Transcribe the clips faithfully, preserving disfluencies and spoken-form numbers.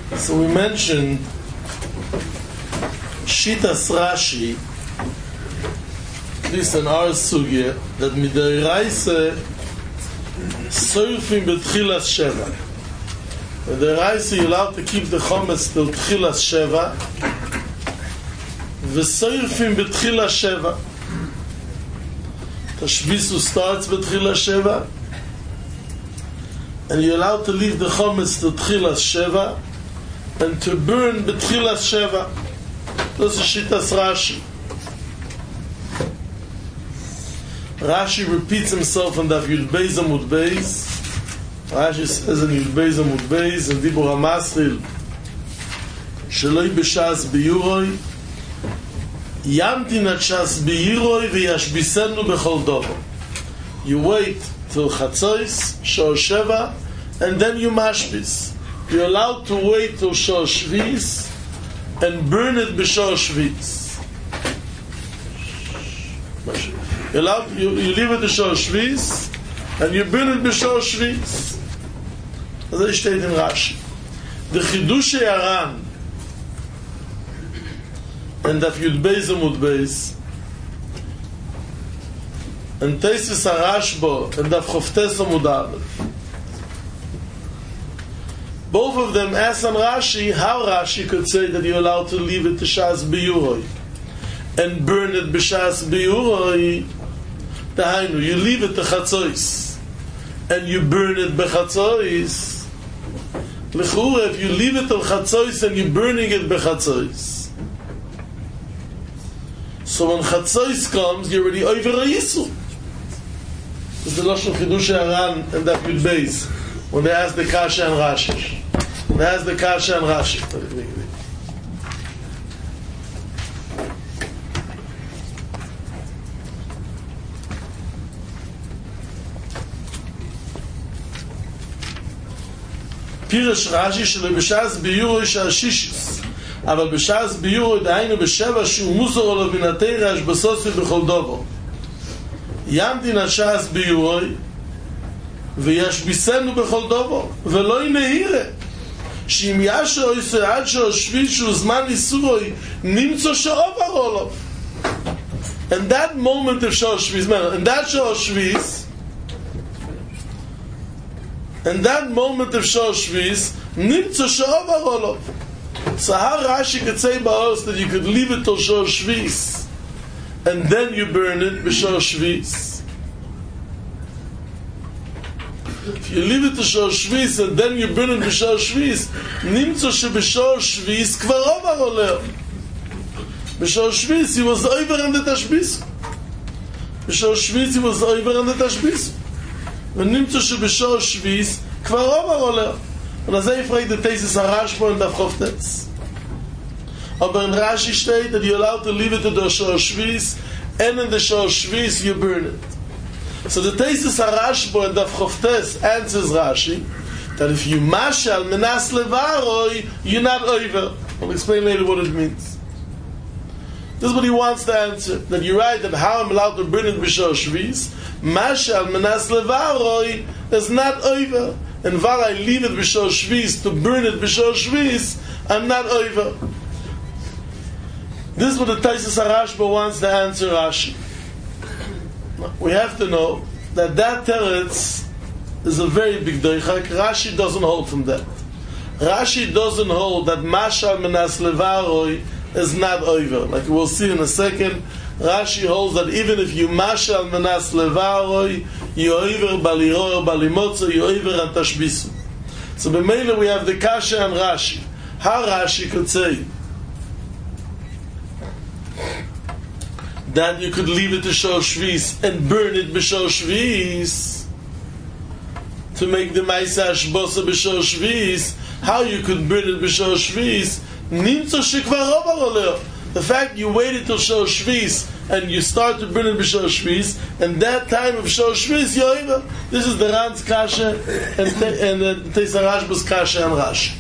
So we mentioned Shitas Rashi, this in our sugya, that midiraisa surfing betchilas sheva. Midiraisa you're allowed to keep the chometz till tchilas sheva, v'surfing betchilas sheva. Tashbisu starts betchilas sheva, and you're allowed to leave the chometz till tchilas sheva, and to burn betchilas sheva. This is Shitas Rashi. Rashi repeats himself in Daf Yud Beis Amud Beis. Rashi says in Yud Beis Amud Beis, in Dibur HaMasril, Sheloi b'shas biyuroi, Yamtin at shas biyuroi v'yashbisenu b'chol dovo. You wait till Chatzois, Shor Sheva, and then you mashbis. You're allowed to wait till Shor Shvis, and burn it b'shor shvis. You, allow, you, you leave it b'shor shvis, and you burn it b'shor shvis. Das steht in Rashi. The Chidush Yaran, and Daf Yud Beis Amud Beis, and Teisis HaRashbo, and Daf Choftes Amud Aleph. Both of them ask on Rashi how Rashi could say that you're allowed to leave it to Shas Biyuroi and burn it b'Shas Biyuroi. Dahainu, you leave it to Chatzois and you burn it b'Chatzois. L'chura, if you leave it to Chatzois and you're burning it b'Chatzois, so when Chatzois comes, you're already over a Yisur. It's the Lashon Chidush Yaran and Daf Yud Beis, when they ask the Kasha and Rashi. They ask the Kasha and Rashi. Pirish Rashi shelo b'shas biyuroi shashishis, אבל בשas biyuroi דהיינו בשבע שהוא מוסר לו בנתרא השבסוסי בכל דובו. ימתין השas biyuroi וישביסנו בכל דובו, ולא ינהירה, שאם ישו יסו עד שהשביס שהוא זמן איסורוי, נמצא שעובר עולו. And that moment of Shoshvis, and that Shoshvis, and that moment of Shoshvis, nitzo she'ovar olov. So how Rashi could say Ba'os that you could leave it till Shoshvis, and then you burn it b'Shoshvis? If you leave it to Shoshvis and then you burn it b'Shoshvis, nitzo she'b'Shoshvis kvar ovar olov. B'Shoshvis he was over in the Tashbis. B'Shoshvis he was over in the Tashbis. ונמצא שבשור שביס כבר עובר עולה. ולזה יפרק the thesis HaRashbo in Daf Choftes. Aber in Rashi steht that you're allowed to leave it to the shor shvis, and in the shor shvis you burn it. So the thesis HaRashbo in Daf Choftes answers Rashi that if you mashal menas levaroi, you're not over. I'll explain later what it means. This is what he wants to answer. That you're right, that how I'm allowed to burn it b'shor shvis, mashal menas levaroi is not over. And while I leave it b'shor shvis to burn it b'shor shvis, I'm not over. This is what the Taisus HaRashba wants to answer Rashi. We have to know that that teretz is a very big doichak. Rashi doesn't hold from that. Rashi doesn't hold that mashal menas levaroi is not over. Like we'll see in a second, Rashi holds that even if you mashal menas levaroi, you over baliroi, balimotzo, you over and tashbisu. So b'meila we have the Kasha and Rashi. How Rashi could say that you could leave it to shor shvis and burn it b'shor shvis to make the ma'aseh hashbosa b'shor shvis. How you could burn it b'shor shvis? Nimtzo shekvar ovar oleh. The fact you waited till shor shvis and you start to burn it b'shor shvis, and that time of shor shvis you're over. This is the Ran's Kasha and and the Teis HaRashba's Kasha and Rashi.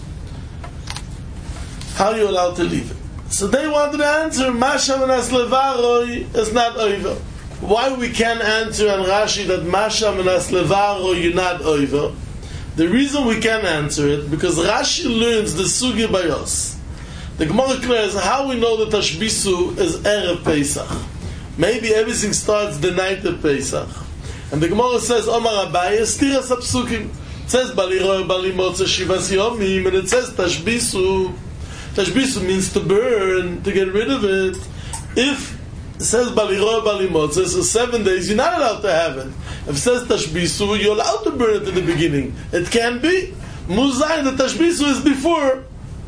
How are you allowed to leave it? So they wanted to answer Masha menas levaroi is not over. Why we can't answer on Rashi that Masha menas levaroi you're not over? The reason we can't answer it, because Rashi learns the Sugi by us. The Gemara declares how we know that Tashbisu is Erev Pesach. Maybe everything starts the night of Pesach. And the Gemara says, Omar Abaye, Stiras HaPsukim. It says, Baliroi Balimotze Shivas Yomim, and it says Tashbisu. Tashbisu means to burn, to get rid of it. If it says Baliroi Balimotze, so seven days, you're not allowed to have it. If it says Tashbisu, you're allowed to burn it in the beginning. It can be. Muzayin, the Tashbisu is before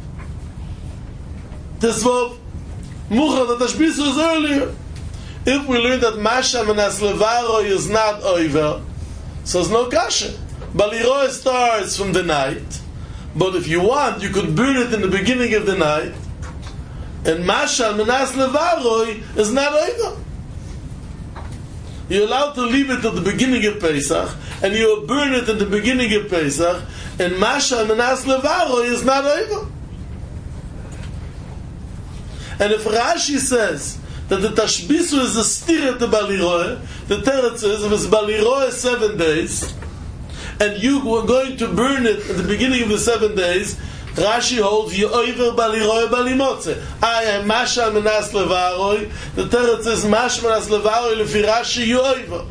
Tesvav. Mucha, the Tashbisu is earlier. If we learn that Masha Menas Levaro is not over, so there's no kasha. Baliroi starts from the night, but if you want, you could burn it in the beginning of the night, and Masha Menas Levaro is not over. You're allowed to leave it at the beginning of Pesach, and you'll burn it at the beginning of Pesach, and Masha Menas Levaro is not over. And if Rashi says that the Tashbisu is a stira to Baliroi, the Teretz is, if it's Baliroi seven days, and you were going to burn it at the beginning of the seven days, Rashi holds, Yoiver Baliroi Balimotze. I am Masha Menas Levaroi, the Teretz is Masha Menas Levaroi, Lefi Rashi Yoiver.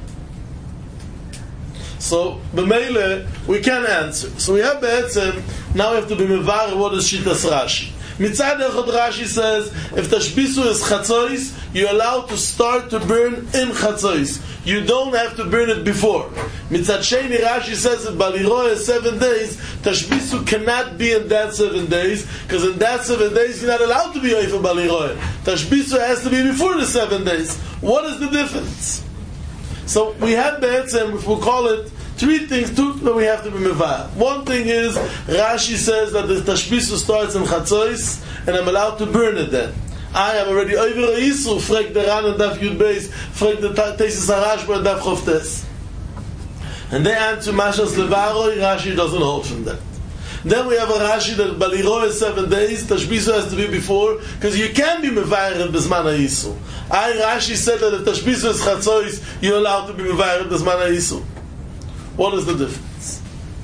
So, B'meile, we can answer. So we have Be'etzem, now we have to be Mevar, what is Shitas Rashi? Mitzad Echad Rashi says, if Tashbisu is Chatzois, you're allowed to start to burn in Chatzois. You don't have to burn it before. Mitzad Sheni Rashi says that Baliroi is seven days, Tashbisu cannot be in that seven days, because in that seven days you're not allowed to be over Baliroi. Tashbisu has to be before the seven days. What is the difference? So we have Be'etzem, if we'll call it, three things, two that we have to be mevar. One thing is, Rashi says that the Tashbisu starts in Chatzois, and I'm allowed to burn it then. I am already over a Yisru, frek the Ran and Daf Yud Beis, frek the Tesis HaRashba and Daf Chovtes. And they answer Mashas Levaroi, Rashi doesn't hold from that. Then we have a Rashi that Baliroi is seven days, Tashbisu has to be before, because you can be mevared Bezman HaYisru. I, Rashi said that if Tashbisu is Chatzois, you're allowed to be mevared Bezman HaYisru. What is the difference?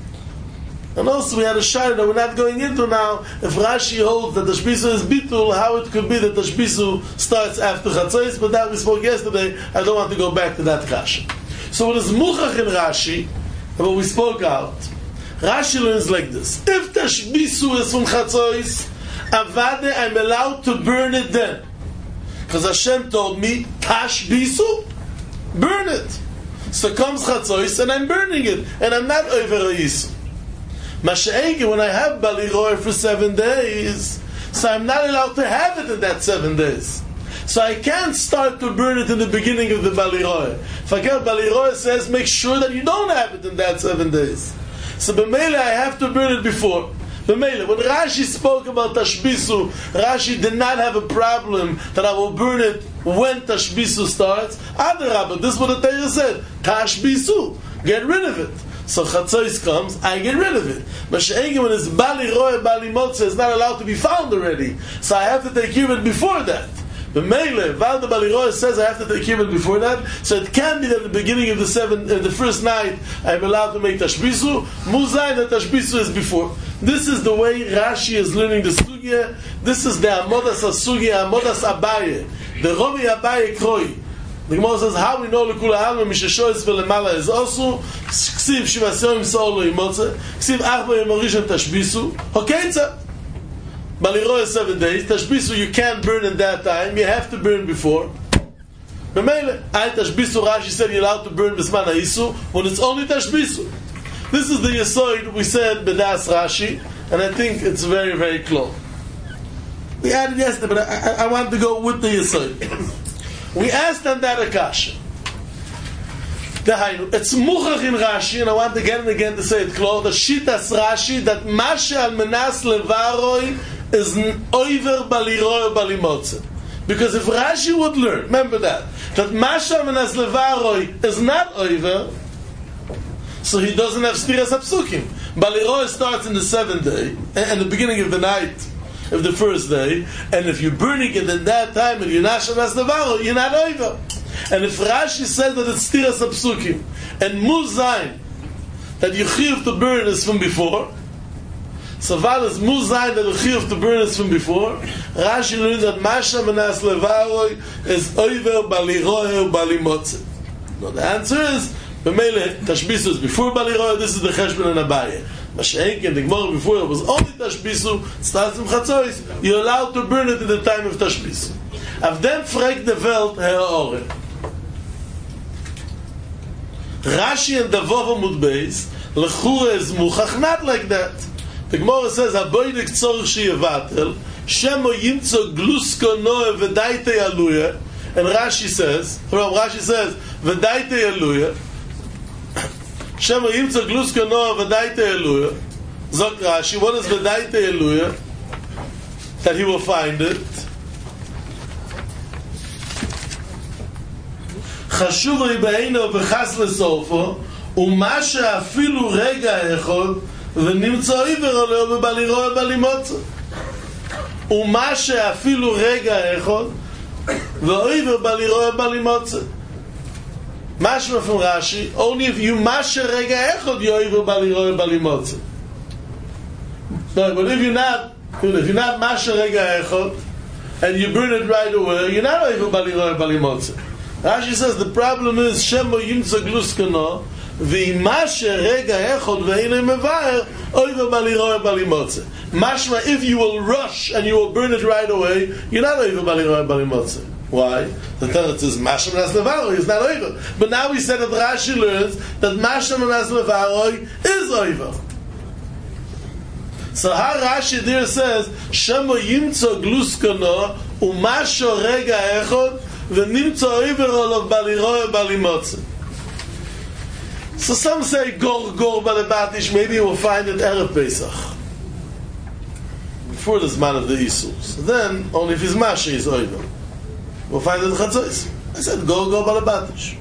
And also we had a shayla that we're not going into now. If Rashi holds that Tashbisu is bitul, how it could be that Tashbisu starts after Chatzos, but that we spoke yesterday. I don't want to go back to that Rashi. So what is muchach in Rashi, and what we spoke out, Rashi learns like this. If Tashbisu is from Chatzos, Avade, I'm allowed to burn it then. Because Hashem told me, Tashbisu, burn it. So comes Chatzois and I'm burning it, and I'm not over a Yisru. Masha'egi, when I have Baliroi for seven days, so I'm not allowed to have it in that seven days. So I can't start to burn it in the beginning of the Baliroi. If I get Baliroi says, make sure that you don't have it in that seven days. So B'meile, I have to burn it before. B'meile, when Rashi spoke about Tashbisu, Rashi did not have a problem that I will burn it when Tashbisu starts. Adarabah, this is what the Torah said. Tashbisu, get rid of it. So Chatzos comes, I get rid of it. Masha'egi, when it's Baliroi, Balimotze, it's not allowed to be found already. So I have to take care of it before that. B'meile, Val de Baliroi says I have to take care of it before that. So it can be that at the beginning of the seven, uh, the first night, I'm allowed to make Tashbisu. Muzayin, that Tashbisu is before. This is the way Rashi is learning the Sugya. This is the Amodas HaSugya, Amodas Abaye. The Romi Abaye Kroi. The Gemara says, how we know L'kula Alma, Mishishoyes V'lemala is also, Ksiv Shivasyoim Sa'olo Imotze, Ksiv Achba Yemorishon Tashbisu, Hokeitza. Baliroi is seven days, Tashbisu you can't burn in that time, you have to burn before. B'meile, I Tashbisu, Rashi said you're allowed to burn B'zman HaYisru, when it's only Tashbisu. This is the Yesoid we said B'das Rashi, and I think it's very, very close. We added yesterday, but I, I, I want to go with the Yesoid. We asked on that Akasha. It's muchach in Rashi, and I want again and again to say it close, the Shitas Rashi, that Masha al Menas Levaroi is over Baliroi or Balimotze. Because if Rashi would learn, remember that, that Masha al Menas Levaroi is not over, so he doesn't have Stiras HaPsukim. Baliroi starts in the seventh day, and the beginning of the night, of the first day, and if you're burning it in that time and you're not Shamas Navaro, you're not over. And if Rashi says that it's Stiras HaPsukim and Muzayin, that you chiyuv to burn is from before. So while it's muzayin that the chiyuv to burn is from before, Rashi learns that Masha Manas Levaroi is Oiver Baliroe Balimotze. No, the answer is B'meile Tashbisu is before Baliroe. This is the Cheshbon and Abaye. Mashenk and the Gemara before it was only Tashbisu. Starts from Chatzois. You're allowed to burn it in the time of Tashbisu. Av dem fragt the Welt Herr Ore. Rashi and the Vova Mudbeis Lechura is Muchach not like that. The Gemara says, "Aboydik tzorich sheyevatel, shemo yimtzo glusko noe v'daite aluya." And Rashi says, from Rashi says, "V'daite aluya." Shemo yimtzo glusko noe v'daite aluya. Zok Rashi, what is v'daite aluya? That he will find it. Chashuv ribeino v'chas lesofo, u'ma she'afilu rega echod ונמצא עיוור עליו ובלירוה בלימוצה ומה שאפילו רגע אחד ועיוור בלירוה בלימוצה משמע from Rashi, only if you מה שרגע אחד you עיוור בלירוה בלימוצה. But if you're not if you're not מה שרגע אחד and you burn it right away, you're not עיוור בלירוה בלימוצה. Rashi says the problem is שמו ימצא גלוסקנו v'ima she'rega echod ve'inei mevaer oiver baliroe balimotze. Mashma, if you will rush and you will burn it right away, you're not oiver baliroe balimotze. Why? The teretz is mashma nas mevaer is not oiver. But now we said that Rashi learns that mashma nas mevaer is oiver. So how Rashi there says shemo yimtzo gluskono umasho rega echod v'nimtzo oiver olav baliroe balimotze. So some say Gor Gor Balabatish, maybe you will find it Erev Pesach. Before the Zman of the Isus. Then, only if his Masha is Oiver. We'll find it Chatzos. I said Gor Gor Balabatish.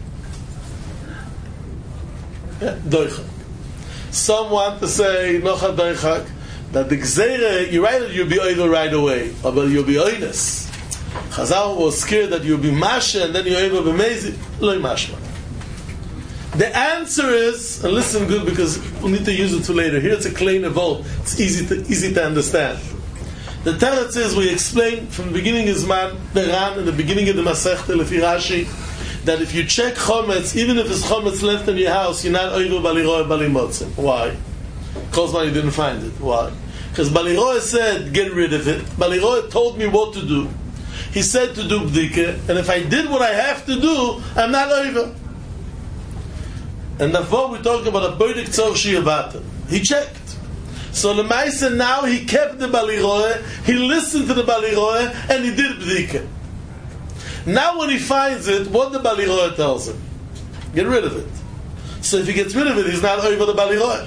Yeah, Doichak. Some want to say, Nocha Doichak, that the Gzeire, you're right that you'll be Oiver right away, but you'll be Oines. Chazal was scared that you'll be Masha and then you're Oiver B'mezi. Loi Mashma. The answer is, and listen good because we'll need to use it for later. Here it's a klein evolve. It's easy to easy to understand. The teretz is we explained from the beginning of Zman, the Ran, in the beginning of the Masechta Lefi Rashi, that if you check chometz, even if it's chometz left in your house, you're not oiver baliroe balimotzim. Why? Because you didn't find it. Why? Because baliroe said, get rid of it. Baliroe told me what to do. He said to do bdike, and if I did what I have to do, I'm not oiver. And therefore we're talking about a boidik tzor sheyavata. He checked. So the Lemaisa now he kept the baliroe, he listened to the baliroe, and he did bdika. Now when he finds it, what the baliroe tells him? Get rid of it. So if he gets rid of it, he's not over the baliroe.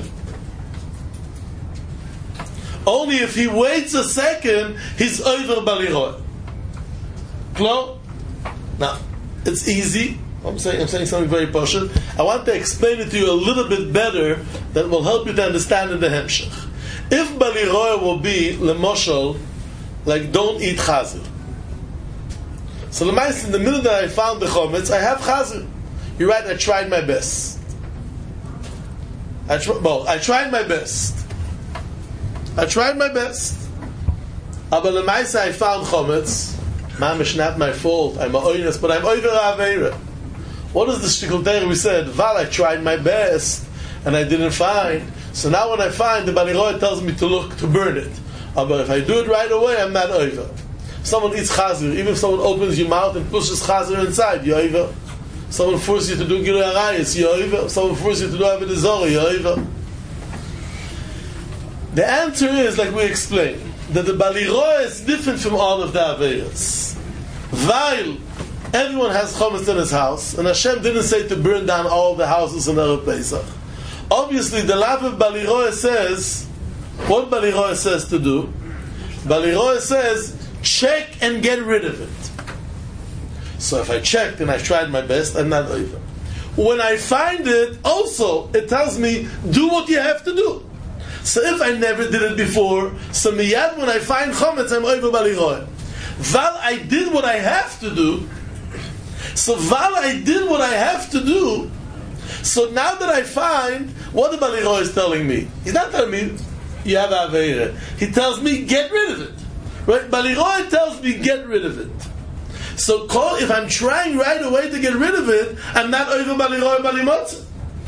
Only if he waits a second, he's over baliroe. Clear? Now, it's easy. I'm saying, I'm saying something very posh. I want to explain it to you a little bit better that will help you to understand in the Hemshech. If Baliroe will be, lemoshel, like don't eat chazir. So Lemais, in the minute that I found the chometz, I have chazir. You're right, I tried my best. I tr- well, I tried my best. I tried my best. But Lemais, I found chometz. Ma'am, it's not my fault. I'm a oinus, but I'm over aveira. What is the shtickle there? We said, Val, I tried my best and I didn't find. So now when I find, the Baliroe tells me to look, to burn it. Uh, but if I do it right away, I'm not over. Someone eats chazir, even if someone opens your mouth and pushes chazir inside, you're over. Someone forces you to do Gilui Arayis, you're over. Someone forces you to do Avodah Zarah, you're over. The answer is, like we explained, that the Baliroe is different from all of the Aveiras. While everyone has chometz in his house, and Hashem didn't say to burn down all the houses in Erev Pesach. Obviously, the lav of Baliroe says, what Baliroe says to do? Baliroe says, check and get rid of it. So if I checked and I tried my best, I'm not over. When I find it, also, it tells me, do what you have to do. So if I never did it before, so miyad when I find chometz, I'm over Baliroe. Val, I did what I have to do. So while I did what I have to do, so now that I find, What the Baliroi is telling me? He's not telling me you have Aveira. He tells me get rid of it. Right? Baliroi tells me get rid of it. So call, if I'm trying right away to get rid of it, I'm not over Baliroi Balimotza.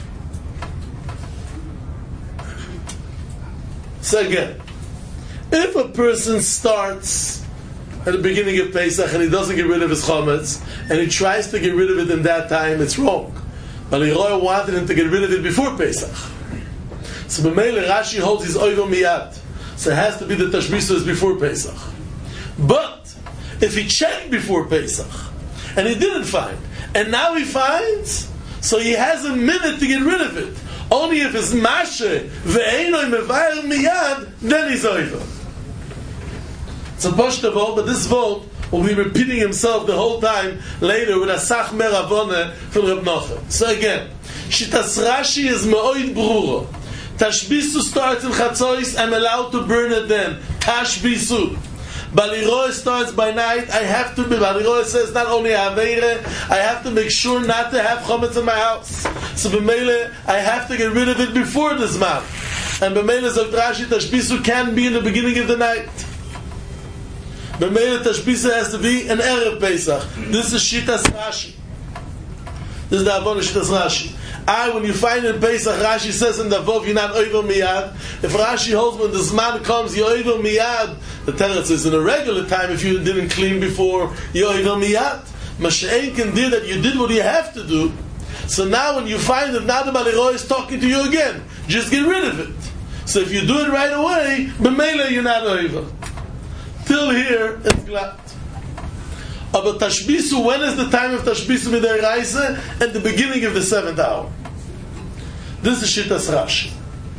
So again, if a person starts at the beginning of Pesach and he doesn't get rid of his chametz, and he tries to get rid of it in that time, it's wrong. Baliroi wanted him to get rid of it before Pesach. So B'meile Rashi holds his oivo miyad. So it has to be the Tashbisu is before Pesach. But if he checked before Pesach and he didn't find, and now he finds, so he has a minute to get rid of it. Only if it's mashe ve'enoi mevayer miyad, then he's oivo. It's a poshta vote, but this vote will be repeating himself the whole time later with a sach meravone from Reb Nocha. So again, Shitas Rashi is me'oid bruro. Tashbisu starts in Chatzois, I'm allowed to burn it then. Tashbisu. Baliroi starts by night, I have to be, Baliroi says not only Aveire, I have to make sure not to have Chometz in my house. So B'meile, I have to get rid of it before this month. And B'meile Zot Rashi, Tashbisu can be in the beginning of the night. B'meile Tashbisu has to be an Erev Pesach. This is Shitas Rashi. This is the Avon of Shitas Rashi. I, when you find in Pesach, Rashi says in the Vov, you're not oivel miyad. If Rashi holds when the Zman comes, you're oivel miyad. The Teretz is in a regular time, if you didn't clean before, you're oivel miyad. Mashe'en can do that, you did what you have to do. So now when you find that now the Baliroi is talking to you again, just get rid of it. So if you do it right away, b'meila you're not oivel. Till here, it's glad. But Tashbisu, when is the time of Tashbisu Midei Reise? At the beginning of the seventh hour. This is Shitas Rashi.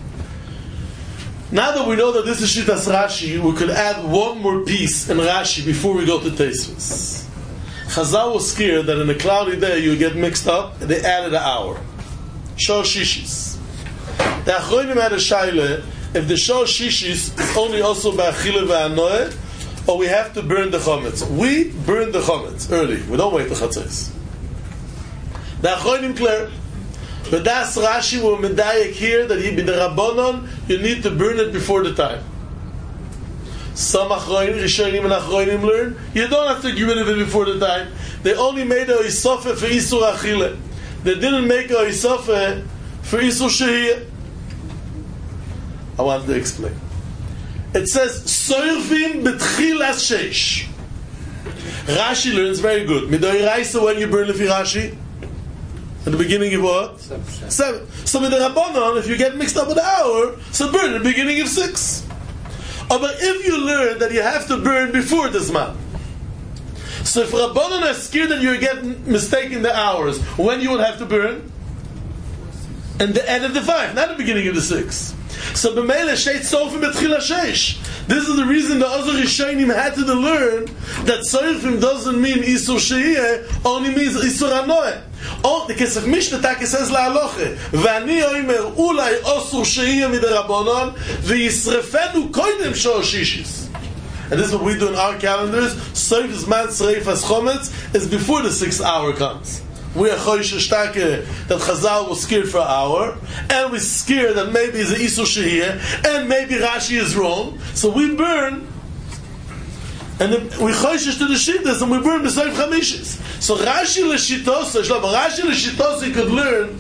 Now that we know that this is Shitas Rashi, we could add one more piece in Rashi before we go to Tosfos. Chazal was scared that in a cloudy day you would get mixed up, and they added an hour. Shor Shishis. The Achronim had a shaila, if the Shor Shishis is only also by Achille ve'anoeh, or we have to burn the chometz. We burn the chometz early. We don't wait the chatzos. The Achronim clear. But that's Rashi will medayek here that he be the Rabbanon, you need to burn it before the time. Some Achronim, Rishonim and Achronim learn, you don't have to get rid of it before the time. They only made a Isofeh for Isur Achille. They didn't make a Isofeh for Isur Shehiyah. I want to explain. It says Soirvim betchilas sheish. Rashi learns very good. Midoi Raisa, when you burn lefi Rashi? At the beginning of what? Seven. Seven. So with the Rabbanon, if you get mixed up with the hour, so burn at the beginning of six. Oh, but if you learn that you have to burn before this month, so if Rabbanon are scared that you're getting mistaken the hours, when you would have to burn? And the end of the five, not the beginning of the six. So b'meile sheit sofim betchila sheish. This is the reason the other Rishonim had to learn that sofim doesn't mean isur shehiyeh, only means isur anoeh. Oh, the Kesef Mishnah Taka says la'aloche v'ani oimer ulai osur shehiyeh mid'Rabbanon v'yisrefenu koidem shor shishis. And this is what we do in our calendars. Sof zman tzreifas chometz is before the sixth hour comes. We are choish shtake that Chazal was scared for an hour, and we're scared that maybe it's an Isur Shehiyeh, and maybe Rashi is wrong. So we burn, and we choishish to the Shittas, and we burn b'Soif Chamishis. So Rashi l'Shitos, Rashi l'Shitos, he could learn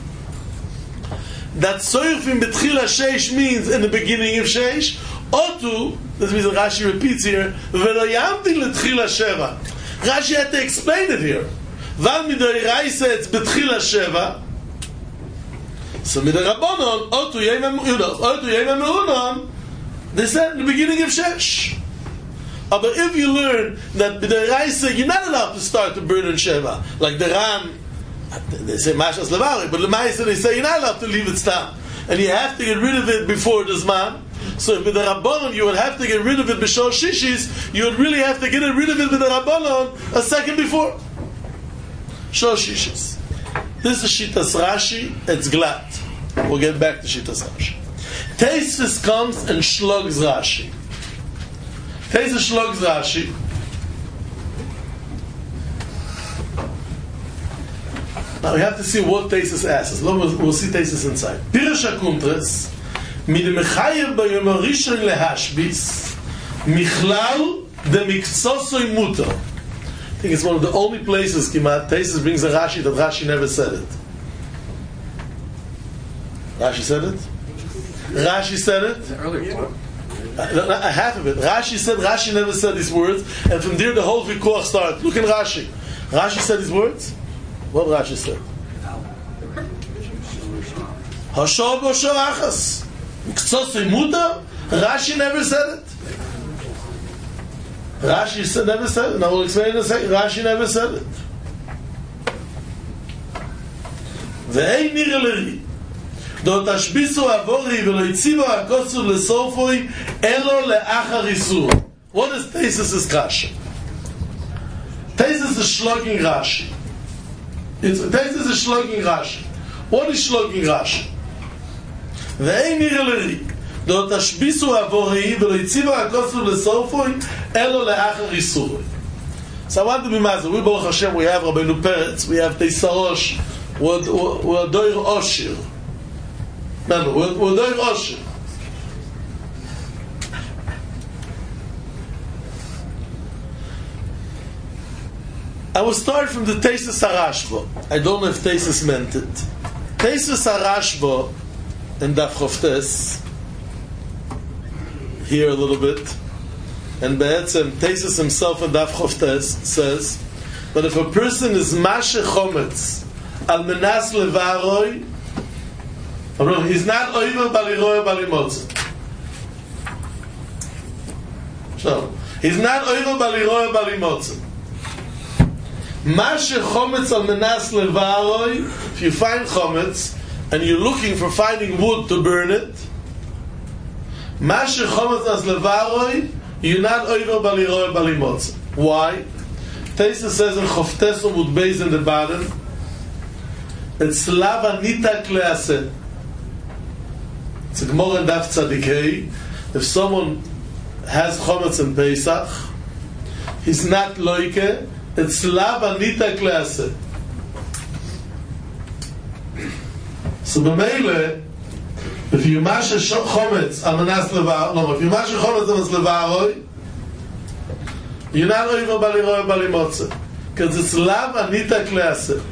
that Soifim b'Tchila Sheish means in the beginning of Sheish. Otu, this means that Rashi repeats here, V'lo yamti l'Tchila Sheva. Rashi had to explain it here. Val midoi Raisa it's betchila sheva. So midoi Rabbanon, otu yema mu'unon, otu yema mu'unon, they said in the beginning of Shesh. But if you learn that midoi Raisa, you're not allowed to start to burn in Sheva. Like the Ram, they say Mashas Levari, but Lemaisa they say you're not allowed to leave it stam. And you have to get rid of it before this man. So if with the Rabbanon you would have to get rid of it b'shor shishis, you would really have to get rid of it with the Rabbanon a second before. Shor shishis. This is Shitas Rashi. It's glad. We'll get back to Shitas Rashi. Tosfos comes and shlogs Rashi. Tosfos shlogs Rashi. Now we have to see what Taisus asks. We'll, we'll see Taisus inside. Pirush HaKuntres, Midemechayev Bayom HaRishon Lehashbis, Michlal de Miktsosoi Muto. I think it's one of the only places Kimat Taisus brings a Rashi that Rashi never said it. Rashi said it? Rashi said it? The earlier part. Uh, half of it. Rashi said Rashi never said these words, and from there the whole Vikuach started. Look in Rashi. Rashi said these words? What Rashi said? Hashor b'shor achas. Miktsosoi Muto? Rashi never said it. Rashi said, never said it. Now we'll explain in a second. Rashi never said it. Ve'ei nireh liri. Do tashbisu avori v'lo yitzivo hakosur lesofoi elo le'achar isur. What is Taisus' kasha? Taisus is shlogging Rashi. It's, Taisus is shlogging Rashi. What is shlogging Rashi? Ve'ei nireh liri. Do tashbisu avori v'lo yitzivo hakosur lesofoi elo le'achar isur. So I want to be mazal. We Baruch Hashem, we have Rabbeinu Peretz, we have Teisarosh, we're Doir Oshir. Remember, we're, we're doing Oshir. I will start from the Taisus HaRashba. I don't know if Taisus meant it. Taisus HaRashba in Daf Choftes, here a little bit, and Be'etzem, Taisus himself in Daf Choftes says that if a person is Mashe Chometz al Menas Levaroi, he's not over baliroi balimotze. So he's not over baliroi balimotze. Mashe chometz al menas levaroi. If you find chometz and you're looking for finding wood to burn it, mashe chometz as levaroi, you're not over baliroi balimotze. Why? Taisus says in Choftes Amud Beis in the bottom, it's lava nitak leaseh. It's a Gemara in Daf Tzadikei. If someone has chometz in Pesach, he's not loike. It's lav anita klase. So b'meile, if you mash chometz amanas levar, no, if you mash chometz amanas levaroi, you're not over baliroi balimotze, because it's lav anita klase.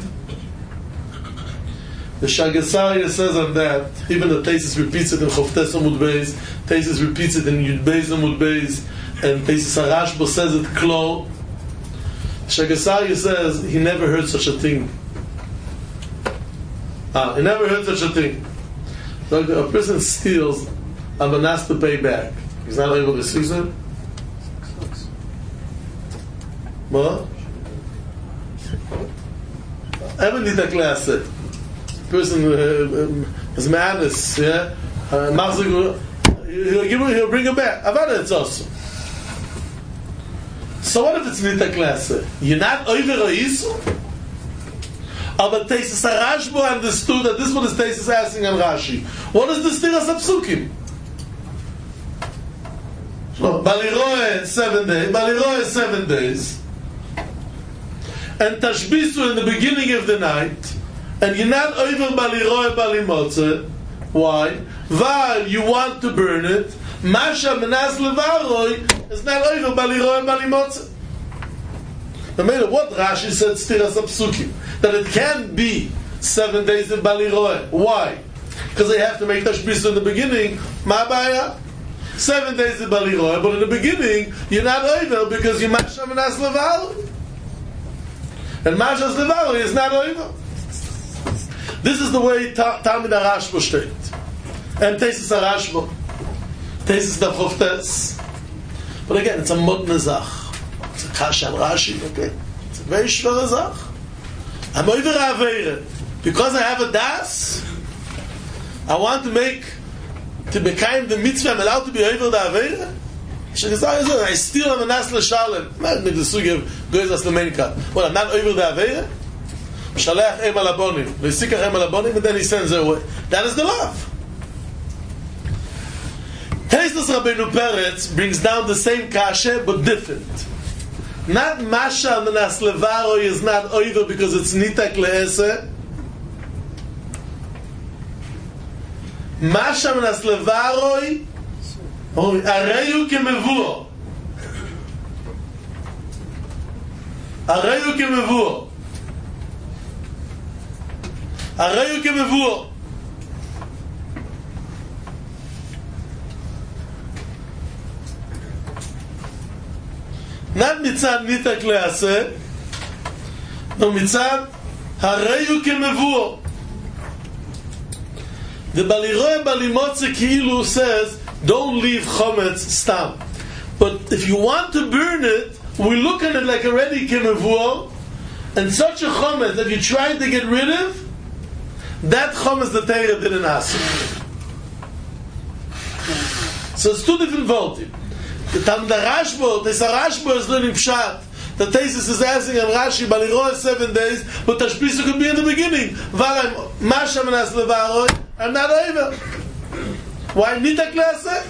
The Shagasaria says on that, even the Taisus repeats it in Choftes Amud Beis, Taisus repeats it in Yud Beis Amud Beis, and Taisus HaRashba says it Klo. Shagasaria says he never heard such a thing. Ah, he never heard such a thing. So a person steals, and then has to pay back. He's not able to seize it. What? I haven't need that class set. Person uh, is madness, yeah. Uh, he'll give it, he'll bring it back. Avada it's also. So what if it's nita klase? You're not over Isu? Aber Taisus HaRashba understood that this is what is Taisus asking on Rashi. What is the stiras apsukim? Baliroe seven days. Baliroe seven days. And Tashbisu in the beginning of the night. And you're not over baliroi balimotze. Why? While you want to burn it, Masha menas levaroi is not over baliroi balimotze. No matter what Rashi said, stiras apsukim, that it can't be seven days in baliroi. Why? Because they have to make tashbis in the beginning. Ma baya? Seven days in baliroi, but in the beginning you're not over because you Masha menas levaroi, and Masha's levaroi is not over. This is the way Talmid HaRashba steht. And Taisus HaRashba. Taisus Daf Choftes. But again, it's a modern zach. It's a kasha and Rashi, okay? It's a very shver zach. I'm over Aveire. Because I have a das, I want to make, to become the mitzvah, I'm allowed to be over the Aveire? I steal a manas l'shalem. I'm not the sugi of Goyzas L'menka. Well, I'm not over the Aveire? Shalech em alabonim, v'sikach em alabonim, and then he sends her away. That is the love. Taisus Rabbeinu Peretz brings down the same kasha, but different. Not Masha menas levaroi is not over because it's nitak le'eseh. Masha menas levaroi, areyu kemevuo. Areyu kemevuo. Areyu kemevuo. Not mitzad nitak leaseh, no mitzad hareyu kemevuo. The Baliroi Balimotze Ki'ilu says, don't leave chometz stam. But if you want to burn it, we look at it like already kemevuo, and such a chometz that you tried to get rid of, that chometz the Torah didn't ask. So it's two different voltim. The Talmud Rashbo, this Rashbo is learning pshat. The thesis is asking on Rashi, Baliroi seven days, but Tashbisu could be in the beginning. Varam Masha menas levaroi, I'm not over. Why nitak leaseh?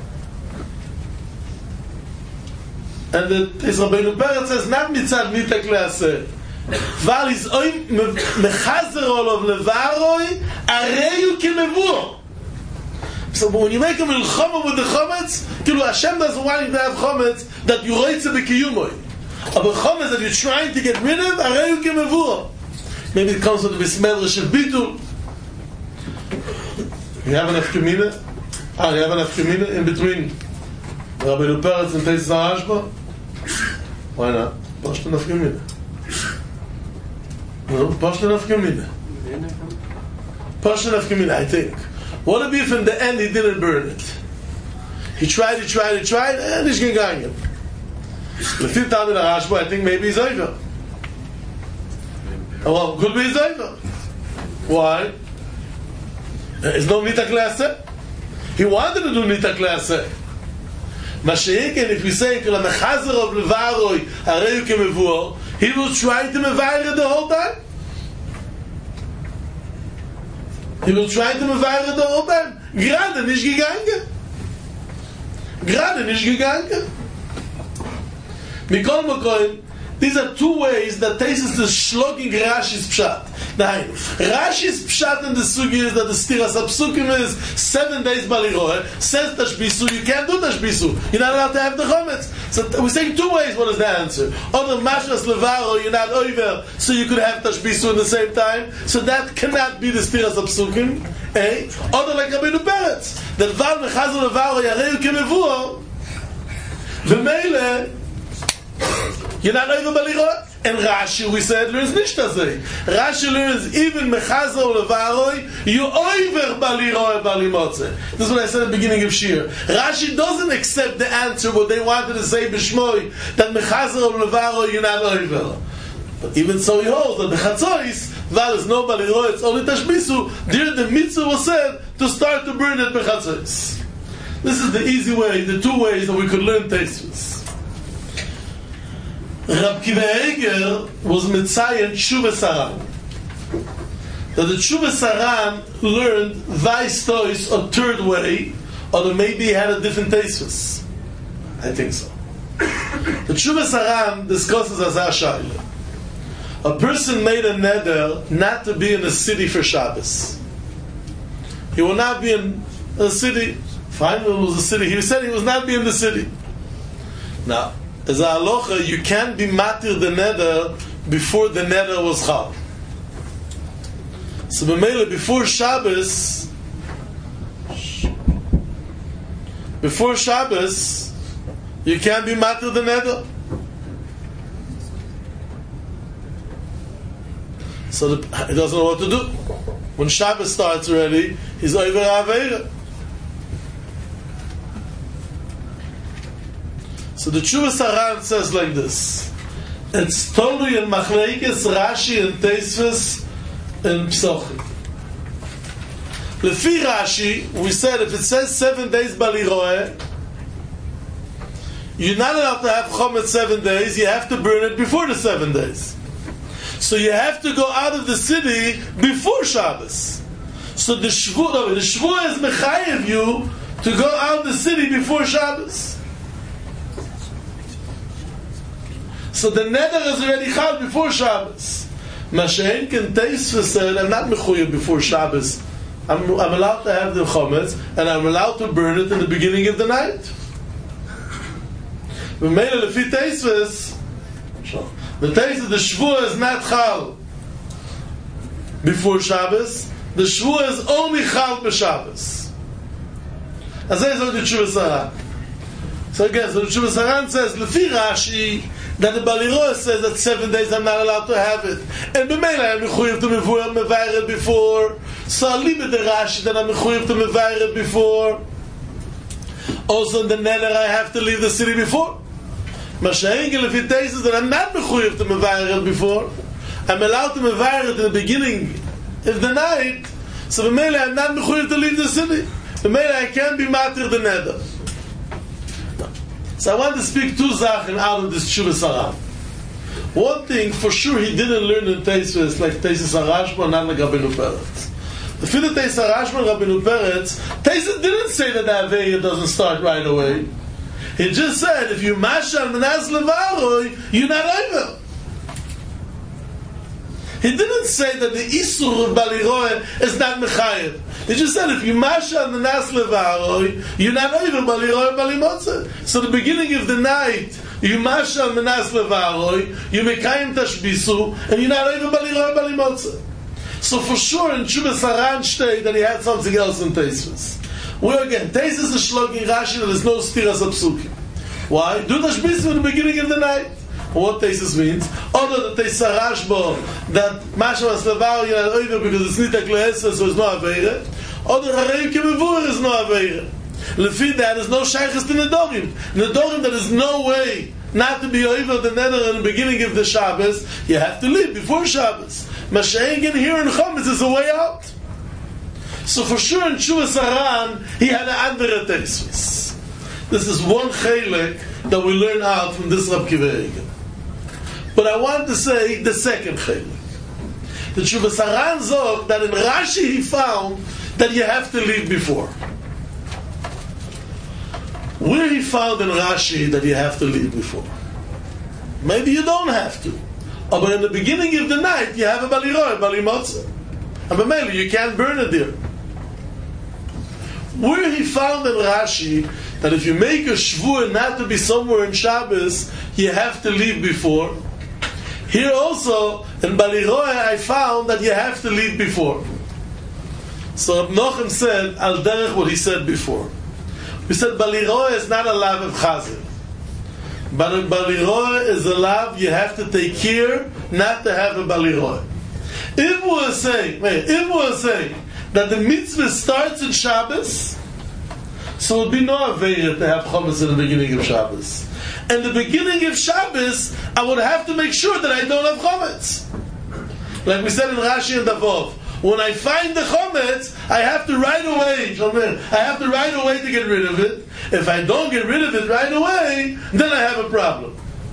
And the Teis Rabbeinu Peretz says not mitzad nitak leaseh. Val is oim mechazer olav levaroi areyu kemevuo. So when you make a milchama with the chometz, Kilu Hashem doesn't want you to have chometz that you reitzeh b'kiyumoi. But chometz that you're trying to get rid of, areyu kemevuo. Maybe it comes with the Bismedrish of Bitul. You have an Efkemina? Ah, you have an Efkemina in between Rabbeinu Peretz and Teis Rashba? Why not? Pashtan Efkemina. No, Pashtan Efkemina. Pashtan Efkemina, I think. What if, if in the end he didn't burn it? He tried, he tried, he tried, and he's gegangen. The fifth time in the Rashba, I think maybe he's over. Well, could be he's over. Why? There's no nitak leaseh. He wanted to do nitak leaseh. Mashiach, if we say kol mechazer of levaroi areyu kemevuo, he was trying to mevayer the whole time. He was trying to mevayer the whole time. Gerade nicht gegangen. Gerade nicht gegangen. Mikol Mokoim, these are two ways that Tesis is shlogging Rashi's pshat. Now, Rashi's pshat in the sugi is that the stiras apsukim is seven days baliroi, says tashbisu, you can't do tashbisu. You're not allowed to have the chometz. So we're saying two ways, what is the answer? On the mashras levaro, you're not over, so you could have tashbisu at the same time. So that cannot be the stiras apsukim. Eh? Other like Rabbeinu Peretz, that val mechazel levaro yareyu kemevuo, v'meile, you're not over baliroi. And Rashi, we said, learns nishtazei. Rashi learns even mechazer levaroi, you over baliroi balimotze. This is what I said at the beginning of Shir. Rashi doesn't accept the answer what they wanted to say b'shmoi, that mechazer levaroi you're not over. But even so he holds that the chatzois, that is no baliroi, it's only tashbisu. There the mitzvah was said to start to burn it b'chatzois. This is the easy way, the two ways that we could learn Teisvus. Rab Kiva Eger was Mitzayin Tshuva Saran. That the Tshuva Saran learned Vaistois a third way, or maybe he had a different Teisvus. I think so. The Tshuva Saran discusses as Ashayla. A person made a neder not to be in a city for Shabbos. He will not be in a city. Finally, it was a city. He said he was not be in the city. Now, as a halacha, you can't be matir the neder before the neder was chal. So b'meila, before Shabbos, before Shabbos, you can't be matir the neder. So the, he doesn't know what to do. When Shabbos starts already, he's over Aveira. So the Tshuva Saran says like this. It's totally in Machlekes, Rashi, and Teisvus, and Psochim. Lefi Rashi, we said if it says seven days Baliroeh, you're not allowed to have Chometz seven days, you have to burn it before the seven days. So you have to go out of the city before Shabbos. So the Shvuah, the Shvuah is mechayev you to go out of the city before Shabbos. So the neder is already chal before Shabbos. Mashen can Teisvus said, I'm not mechuyev before Shabbos I'm, I'm allowed to have the chometz, and I'm allowed to burn it in the beginning of the night. V'meila lefi Tosfos, the Tosfos, the Shvuah is not chal before Shabbos. The Shvuah is only chal b'Shabbos. As I said, the Teshuvas Haran. So again, so the Teshuvas Haran says, lefi Rashi, that the Baliroa says that seven days I'm not allowed to have it. And b'meila I'm mechuyev to mevayer it before. So I'll leave it the Rashi that I'm mechuyev to mevayer it before. Also in the Neder I have to leave the city before. Masha'engel if it says that I'm not mechuyev to mevayer it before. I'm allowed to mevayer it in the beginning of the night. So b'meila I'm not mechuyev to leave the city. B'meila I can't be matir the Neder. So I want to speak two Sachen out of this Teshuvas Haran. One thing, for sure, he didn't learn in Tosfos like Tosfos HaRashba, not like Rabbeinu Peretz. The Fidei Tosfos HaRashba and Rabbeinu Peretz, Tosfos didn't say that the Aveya doesn't start right away. He just said, if you mashal menas levaroi, you're not over. He didn't say that the Isur of Baliroa is not Mechayev. He just said, if you mashal menas levaroi, you're not over Baliroa Balimotze. So the beginning of the night, you mashal menas levaroi, you mekayim tashbisu, and you're not over Baliroa Balimotze. So for sure, in Teshuvas Haran state that he had something else in Tosfos. Where again, Tosfos is shlogging Rashi that there's no stiras apsukim. Why? Do tashbisu in the beginning of the night. What Tosfos means? Other than Tosfos HaRashba, that mashal menas levaroi you're not over because it's nita kle'esa, so it's no aveira. Other Hareim kemevur is no aveira. Lefi that is no shaychus to Nedorim. Nedorim, there is no way not to be over the Neder in the beginning of the Shabbos. You have to leave before Shabbos. Masha'engin here in Chometz is a way out. So for sure in Teshuvas Haran he had an andere Tosfos. This is one chelik that we learn out from this Rab Kiva Eiger. But I want to say the second chelik. The Teshuvas Haran zog that in Rashi he found that you have to leave before. Where he found in Rashi that you have to leave before? Maybe you don't have to. Oh, but in the beginning of the night, you have a Baliroa, Balimotze. And maybe you can't burn it there. Where he found in Rashi that if you make a shvuah not to be somewhere in Shabbos, you have to leave before. Here also, in Baliroa, I found that you have to leave before. So Rab Nochem said, al derech what he said before. He said, Baliroa is not a lav of Chazir. But in Baliroa is a lav you have to take care not to have a Baliroa. If we are saying, wait, if we are saying that the mitzvah starts in Shabbos, so it would be no aveira to have chometz in the beginning of Shabbos. And the beginning of Shabbos, I would have to make sure that I don't have chometz. Like we said in Rashi and Davov, when I find the chometz, I have to right away, I have to right away to get rid of it. If I don't get rid of it right away, then I have a problem.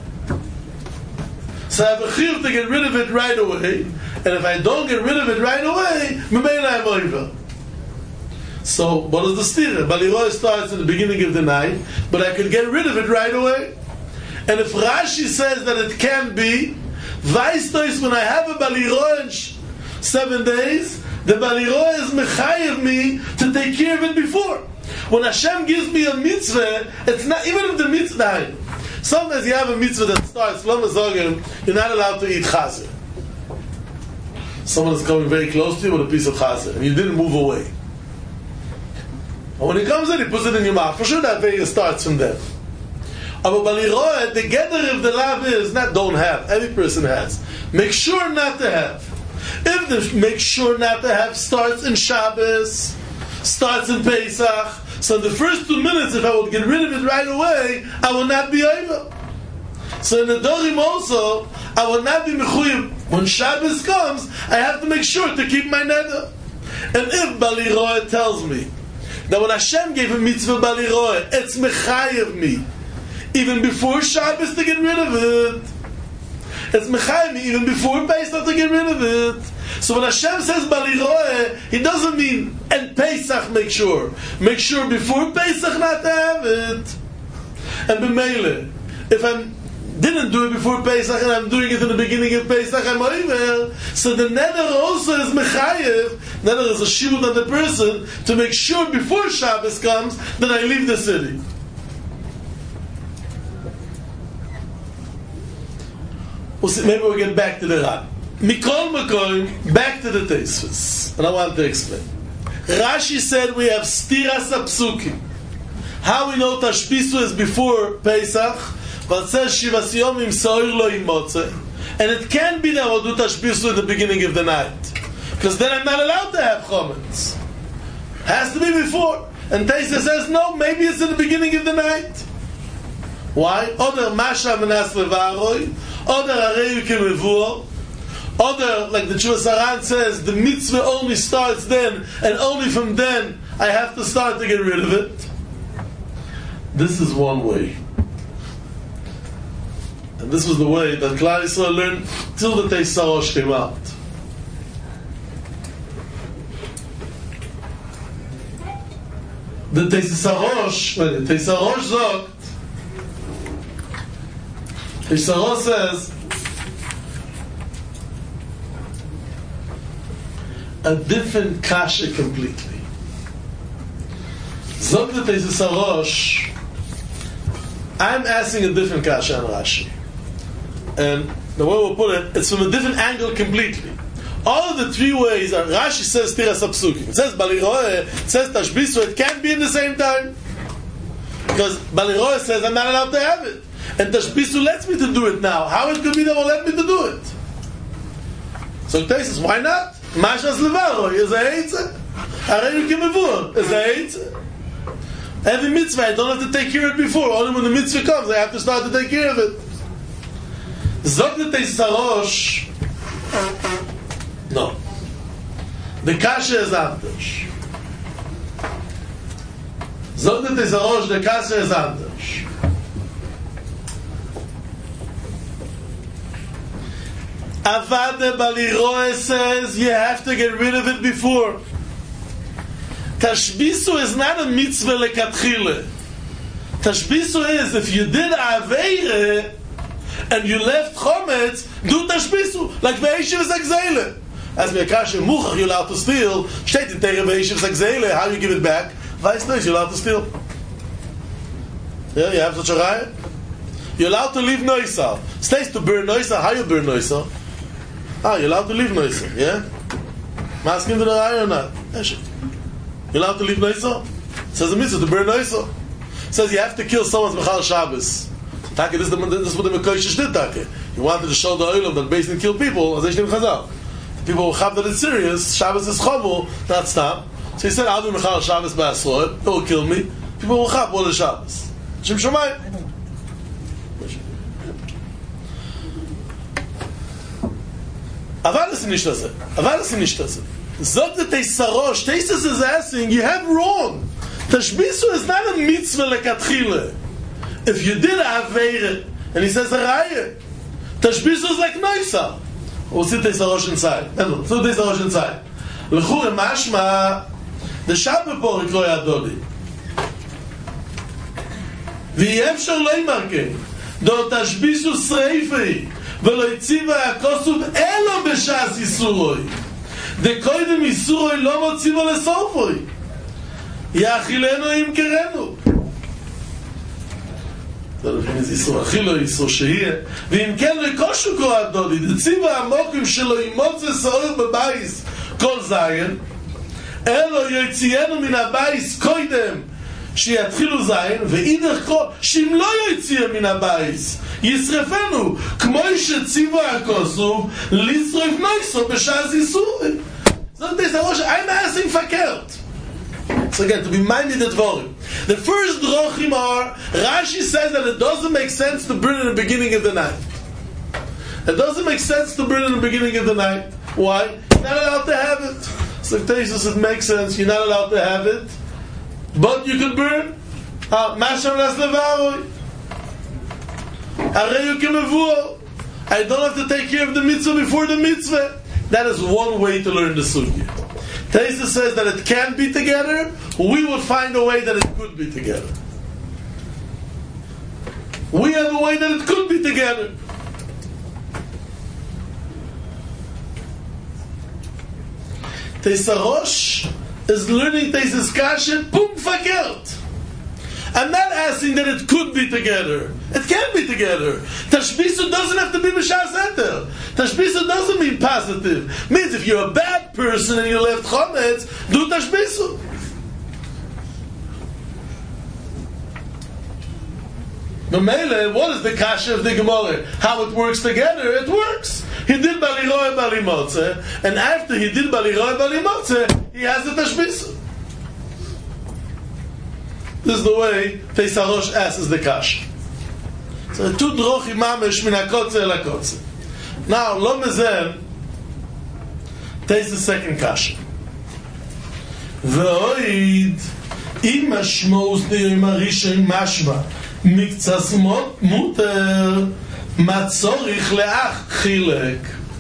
So I have a chiyuv to get rid of it right away, and if I don't get rid of it right away, memela I'm over. So what is the stira? Baliroa starts in the beginning of the night, but I could get rid of it right away. And if Rashi says that it can be, Vaistois, when I have a Baliroa in seven days, the Baliroa is mechayev me to take care of it before. When Hashem gives me a mitzvah, it's not, even if the mitzvah, sometimes you have a mitzvah that starts, you're not allowed to eat chazer. Someone is coming very close to you with a piece of chazer, and you didn't move away. And when he comes in, he puts it in your mouth. For sure that way starts from there. But Baliroa, the gather of the lav is not don't have. Every person has. Make sure not to have. If the make sure not to have starts in Shabbos, starts in Pesach, so in the first two minutes, if I would get rid of it right away, I will not be able. So in the Dorim also, I will not be mechuyim. When Shabbos comes, I have to make sure to keep my neder. And if Baliroa tells me that when Hashem gave a mitzvah Baliroa, it's mechayev me, even before Shabbos to get rid of it. It's mechayev me even before Pesach to get rid of it. So when Hashem says Baliroa, He doesn't mean and Pesach make sure. Make sure before Pesach not to have it. And b'meile, if I'm didn't do it before Pesach and I'm doing it in the beginning of Pesach, I'm over. So the neder also is mechayev. Neder is a shield on the person to make sure before Shabbos comes that I leave the city. We'll see, maybe we'll get back to the Ran. Mikol Makoim, back to the Tosfos. And I want to explain. Rashi said we have stiras apsukim. How we know Tashbisu is before Pesach, but it says Shivas Yomim Soir Lo Imotze, and it can be that we'll do Tashbisu at the beginning of the night, because then I'm not allowed to have Chometz. Has to be before. And Taisa says no, maybe it's in the beginning of the night. Why? Oder Masha Menas Levaroi, Oder Arei Kemevuo, Oder, like the Chuvas Haran says, the mitzvah only starts then, and only from then I have to start to get rid of it. This is one way. And this was the way that Klal Yisrael learned till the Teis Sarosh came out. The Teis Sarosh, the Teis Sarosh sagt, Teis Sarosh says, a different kasha completely. Zog the Teis Sarosh, I'm asking a different kasha on Rashi. And the way we'll put it, it's from a different angle completely. All of the three ways are, Rashi says Tiras HaPsukim. It says Baliroe, it says Tashbisu, it can't be in the same time. Because Baliroe says I'm not allowed to have it. And Tashbisu lets me to do it now. How it could be that will let me to do it? So it says, why not? Mashas Levaro is a Heitzah. Arei Kemevur is a Heitzah. Every mitzvah, I don't have to take care of it before. Only when the mitzvah comes, I have to start to take care of it. Zog the Teis Sarosh. No. The kasha is anders. Zog the Teis Sarosh, the kasha is anders. Avade Baliroe says you have to get rid of it before. Tashbisu is not a mitzvah lekatchile. Tashbisu is if you did aveire and you left chometz, do tashbisu like ve'eshiv zakzele. As me kasha muchach you're allowed to steal. Steht in tegen ve'eshiv zakzele. How you give it back? Weiß nicht, you're allowed to steal. Yeah, you have such a raya. You're allowed to leave noisal. Stays to burn noisal. How you burn noisal? Ah, you're allowed to leave noisal. Yeah. Masking to the raya or not? You're allowed to leave noisal. Says the mitzvah to burn noisal. Says you have to kill someone's mechal Shabbos. Taka, this is the, this is what the Mekoshish did, Taka. He wanted to show the oilam that basically kill people, as they should chazal. People who have that it's serious, Shabbos is chomu, not stop. So he said, I'll do mechal Shabbos ba'asrod, it will kill me. People will chab all the Shabbos. Shem Shomayim. Aval is nicht das. Aval is nicht das. Zog the Teis Sarosh, Teisus is asking, you have wrong. Tashbisu is not a mitzvah lekatchile. If you did a aveire, and he says a raya, Tashbisu is like noisa. We'll see Teis Sarosh inside. No, so Teis Sarosh inside. L'chure mashma, the Shabbat porik lo yadodi. V'yevshar lo yimarke, do Tashbisu sreifei, v'lo yitziva yakosub elo b'shas yisuroi. The koidem yisuroi lo motziva lesofoi. Yachilenu im kerenu. איסור אכילו, איסור שיהיה ואם כן לקושו קורא דודי דציבה המוקים שלו ימוצא סעור בבייס כל זיין אלו יוציאנו מן הבייס קוידם שיתחילו זיין ואידך כל שאם לא יוציאה מן הבייס ישרפנו כמו שציבה הכוסוב לשרף נויסו בשעס איסור. זאת אומרת, I'm asking fakert. So again, to be minded at Dvorim. The first drochim are, Rashi says that it doesn't make sense to burn in the beginning of the night. It doesn't make sense to burn in the beginning of the night. Why? You're not allowed to have it. So Tesis, it makes sense. You're not allowed to have it. But you can burn. Masham las levaroi. Areyu kemevuo. I don't have to take care of the mitzvah before the mitzvah. That is one way to learn the sugya. Tesis says that it can be together. We would find a way that it could be together. We have a way that it could be together. Teisarosh is learning Teises Kasha, boom, verkehrt. I'm not asking that it could be together. It can be together. Tashbisu doesn't have to be B'shas Eter. Tashbisu doesn't mean positive. It means if you're a bad person and you left Chometz, do Tashbisu. The Mele, what is the Kasha of the Gemara? How it works together? It works. He did Baliroi Balimotze, and after he did Baliroi Balimotze, he has the Tashbisu. This is the way Teisarosh asks the Kasha. So, tu drochi mamish min hakotze el hakotze. Now, lo mezen, taste the second Kasha. V'oid, im mashmos de'yom harishon mashma, miktsas muter, matzorich le'ach chilek.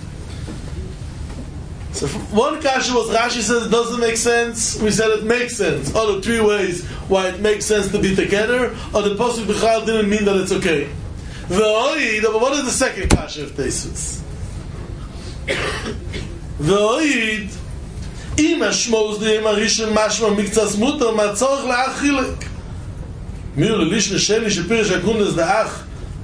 So one kasha was Rashi says it doesn't make sense. We said it makes sense. All the three ways why it makes sense to be together, or the pasuk b'chal didn't mean that it's okay. V'oid, but what is the second kasha of Tesis? V'oid, im hashmos de'yom harishon mashma miktsas muter matzorich le'ach chilek. Mir lishne sheni shepirish hakundas da'ach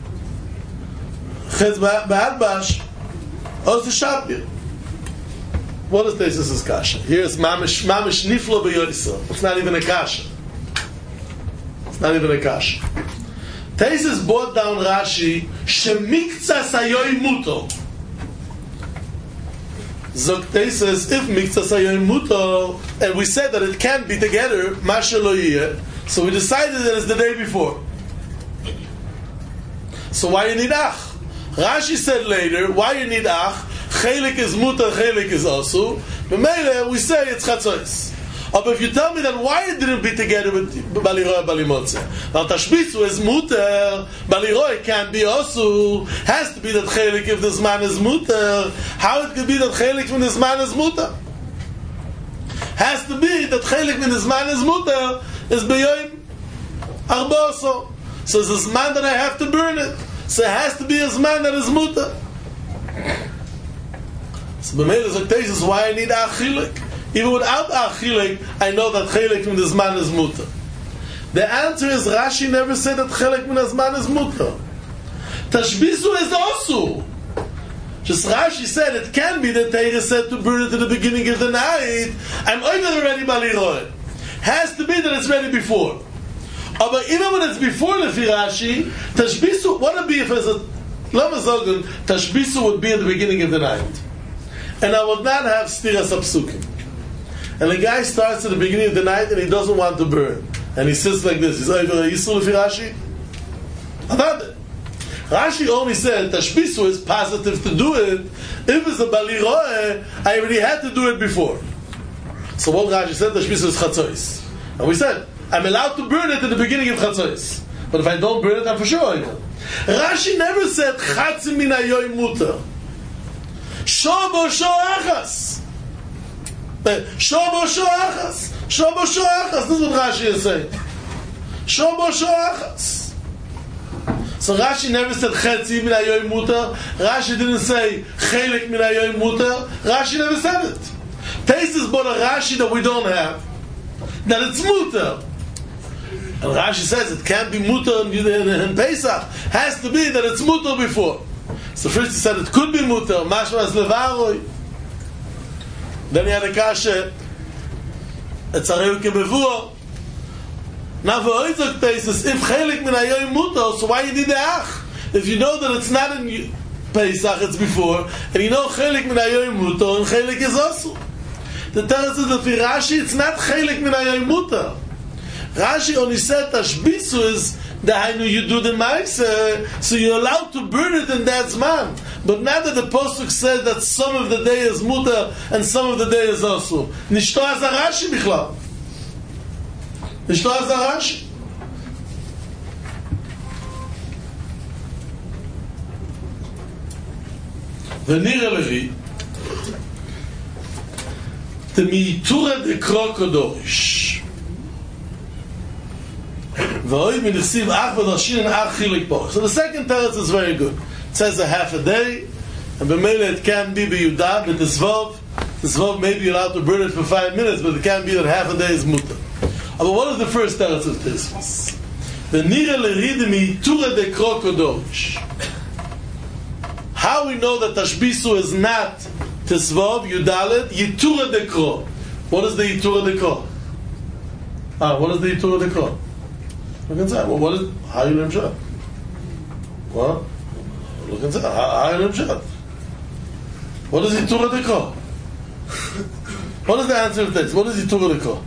chetz ba'adbash os t'shapir. What is Tesis' kasha? Here's mamish mamish niflo b'yoysa. It's not even a kasha. It's not even a kasha. Tesis brought down Rashi shemiktsas hayoy muto. Zok Tesis, if miktsas hayoy muto, and we said that it can't be together, masha lo yiyeh, so we decided that it's the day before. So why you need ach? Rashi said later, why you need ach? Chelik is mutar, chelik is asu. B'meile, we say it's chatzos. But if you tell me that why it didn't be together with Baliroi and Balimotze, now Tashbisu is mutar, Baliroi can't be asu, has to be that chelik if this man is mutar. How it could be that chelik when this man is mutar? Has to be that chelik when this man is mutar is beyoim arbaso. So it's this man that I have to burn it. So it has to be a man that is mutar. So b'meila zok Tesis, why I need achilek? Even without achilek, I know that chilek min zman is mutar. The answer is Rashi never said that chilek min zman is mutar. Tashbisu is also. Just Rashi said it can be that Teira said to burn it at the beginning of the night. I'm over ready baliroi. Has to be that it's ready before. But even when it's before the Rashi, Tashbisu, what would be if it's a Lama Zogun, Tashbisu would be at the beginning of the night. And I would not have stiras apsukim. And the guy starts at the beginning of the night and he doesn't want to burn. And he sits like this. He's over a Yisrael Lefi Rashi. About it. Rashi only said Tashbisu is positive to do it. If it's a Baliroi, I already had to do it before. So what Rashi said, Tashbisu is Chatzois. And we said, I'm allowed to burn it at the beginning of Chatzois. But if I don't burn it, I'm for sure I know. Rashi never said Chatzim min hayoy mutar. Shobo shoachas. Shobo shoachas. Shobo shoachas. This is what Rashi is saying. Shobo shoachas. So Rashi never said Chetzi min hayoy mutar. Rashi didn't say Chelik min hayoy mutar. Rashi never said it. Tesis brought a Rashi that we don't have. That it's mutar. And Rashi says it can't be mutar in, in, in Pesach. Has to be that it's mutar before. So first he said it could be mutar. Mashma as levaroi. Then he had a kasha. It's a reu kebevuah. Now for Oizok Pesach, if chelik min hayoy mutar, so why you need the ach? If you know that it's not in Pesach, it's before, and you know chelik min hayoy mutar, and chelik is also. The Torah says that for Rashi, it's not chelik min hayoy mutar. Rashi only said Tashbisu is the Hainu you do the Ma'aser, so you're allowed to burn it in that Zman. But now that the Pasuk says that some of the day is Mutar and some of the day is also. Nishto az Rashi bichlal. Nishto az Rashi. V'nira levi the mi'itura de krokodorish. So the second teretz is very good. It says a half a day, and b'meila it can be b'yudah, but the zvav, the zvav may be allowed to burn it for five minutes, but it can be that half a day is mutter. But what is the first teretz of this? The nira l'ridimi tura de krokodorish. How we know that tashbisu is not tisvav yudalet yitura de kro? What is the yitura de kro? Ah, what is the yitura de kro? Look inside. Well, what is how you learn shot? What? Look inside. How, how you learn shot? What is yitura de kro? What is the answer to this? What is yitura de kro?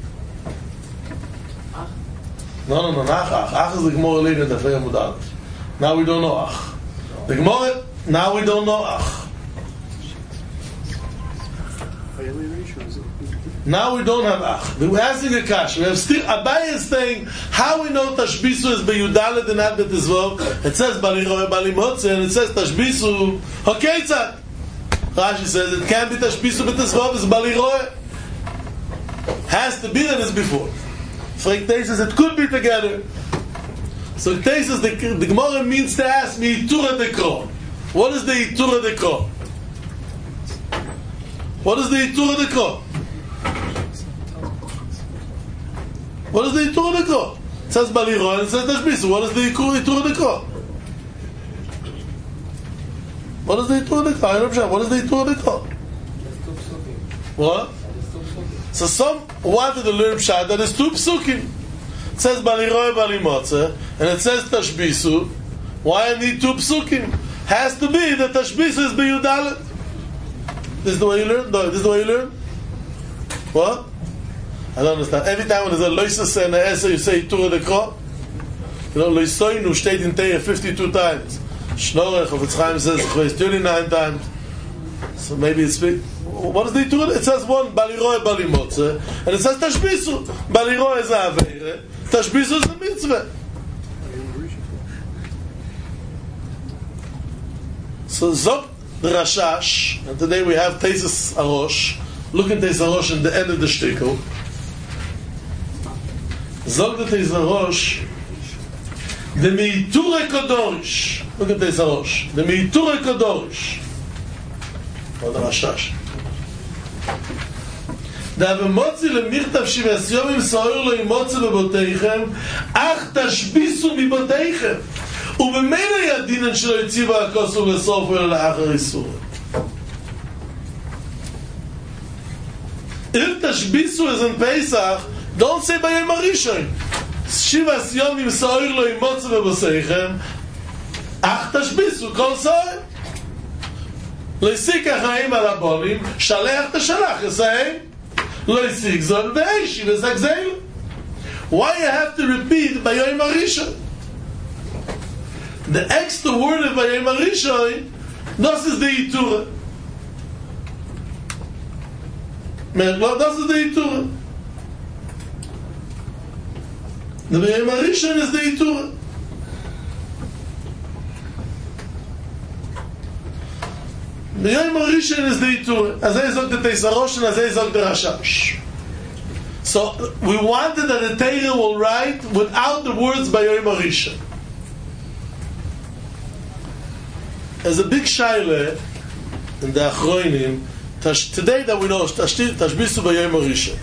No, no, no, ach, ach. Ach is the Gemara later in the Fleya Mudalef. Now we don't know ach. The Gemara, now we don't know ach. Now we don't have ach. We're asking a kash. We have still, Abaye is saying, how we know tashbisu is beyudalet and not betizvov. It says baliroe balimotze, and it says tashbisu hoketzat. Rashi says it can't be tashbisu betizvov, it's baliroe. Has to be that it's before. Frek says it could be together. So Tei says the, the Gemara means to ask me Yitura de Kro. What is the Yitura de Kro? What is the Yitura de Kro? What is the Yitura de Kro? It says Baliro and it says Tashbisu. What is the Yitura de Kro? What is the Yitura de Kro? I don't know. What is the Yitura de Kro? What? So some wanted to learn Pshat that is two psukim. It says Baliroi Balimotze and it says Tashbisu. Why I need two psukim? Has to be that Tashbisu is B'Yudalet. This is the way you learn? No, this is the way you learn? What? I don't understand. Every time when there's a Loisus and an Esa you say Yitura de Kro. You know, Loisoinu steht in Teir fifty-two times. Shnorech of Yitzchaim says it thirty-nine times. So maybe it's big. What is the Yitura? It says one Baliroi Balimotze and it says Tashbisu. Baliroi is a Aveire. Tashbisu is a mitzvah. So Zok the Rashash, and today we have Teisus Arosh. Look at Teisus Arosh in the end of the shtickle. Zok the Teisus Arosh, the Meiture Kodorish. Look at Teisus Arosh. The Meiture Kodorish. Or the Rashash. Da motzi le mirtav shivas yomim soir lo imotzi beboteichem ach tashbisu miboteichem ubemela yadinen shelo yitziva hakosu lesof elo la'achar isur. If tashbisu is in Pesach, don't say bayom harishon shivas yomim soir lo imotzi beboteichem ach tashbisu kol soir leisik hachaim al abolim shalech teshalach yisayim. Why you have to repeat Bayom Harishon? The extra word of Bayom Harishon, this is the Yitura. This is the Yitura. The Bayom Harishon is the Yitura. The Yom Harishon is the Yitur. As I said the Teisus Arosh and as I said the Rashash. So we wanted that the Torah will write without the words by Yom Harishon. As a big shaila in the Achroinim, today that we know Tashbisu by Yom Harishon.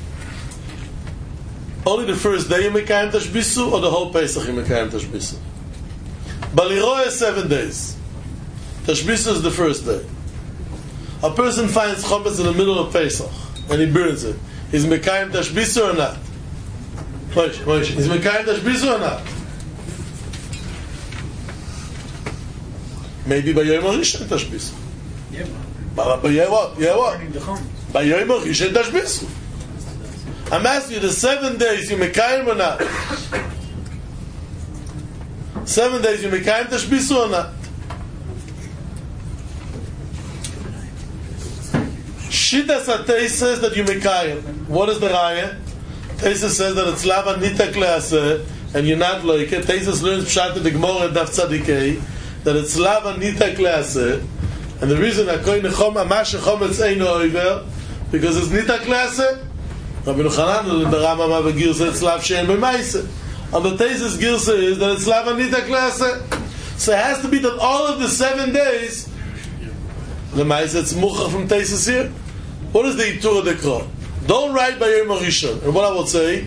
Only the first day you mekayem Tashbisu, or the whole Pesach you mekayem Tashbisu? Baliroi is seven days. Tashbisu is the first day. A person finds chometz in the middle of Pesach and he burns it. Is mekayem tashbisu or not? Moshe, Moshe, is mekayem tashbisu or not? Maybe by Yom Harishon tashbisu. Yeah. But by Yom what? Yeah what? By Yom Harishon tashbisu. I'm asking you, the seven days you mekayem or not? Seven days you mekayem tashbisu or not? Shittas HaTei says that you mekayem. What is the raya? Teisus says that it's lava nita klase and you're not like it. Teisus learns pshat in the Gemara Daf Tzadikei that it's lava nita klase, and the reason akoy nechom amash chometz eino over because it's nita klase. Rabbi Yochanan the Rambam Avagir says it's lav shein b'maise. And the Taisus Gilsa is that it's Lavanita Klasa. So it has to be that all of the seven days, the Maisa, it's Mucha from Taisus here. What is the Itura Dekra? Don't write by Yom HaRishon. And what I would say,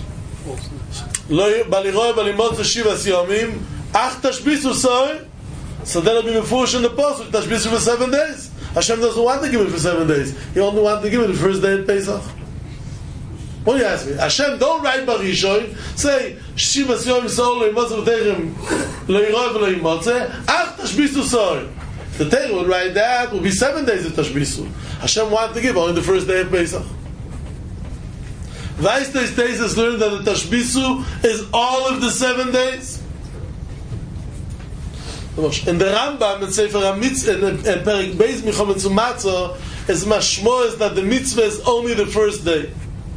Baliroi Balimot Shivas Yomim, Ach Tashbisu Soy. So that'll be Mefush in the Pasuk, Tashbisu for seven days. Hashem doesn't want to give it for seven days. He only wants to give it the first day of Pesach. What do you ask me? Hashem, don't write Barishoy. Say, Shivas Yom Yisrael Le'imotze V'teichem Le'iroi V'le'imotze Ach Tashbisu Soy. The Torah would write that will be seven days of Tashbisu. Hashem wanted to give only the first day of Pesach. Vaistes Teises learned that the Tashbisu is all of the seven days. In the Rambam, in Sefer HaMitzvah, in Perek Beis Milchama Matzah, is mashmo is that the mitzvah is only the first day.